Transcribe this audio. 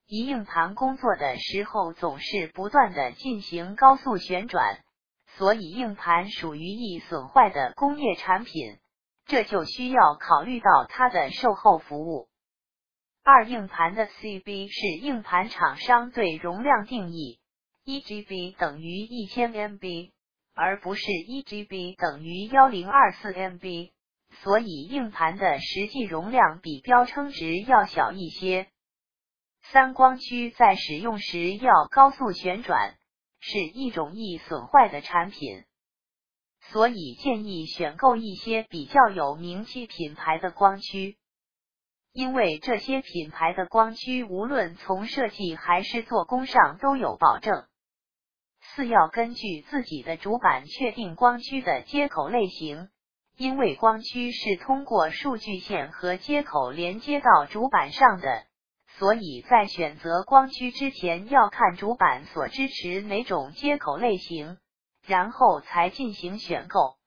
一硬盘工作的时候总是不断的进行高速旋转，所以硬盘属于易损坏的工业产品，这就需要考虑到它的售后服务。二、硬盘的 CB 是硬盘厂商对容量定义 ，1GB 等于1000 MB， 而不是 1GB 等于1024 MB， 所以硬盘的实际容量比标称值要小一些。三、光驱在使用时要高速旋转，是一种易损坏的产品，所以建议选购一些比较有名气品牌的光驱。因为这些品牌的光驱无论从设计还是做工上都有保证。四、要根据自己的主板确定光驱的接口类型，因为光驱是通过数据线和接口连接到主板上的，所以在选择光驱之前要看主板所支持哪种接口类型，然后才进行选购。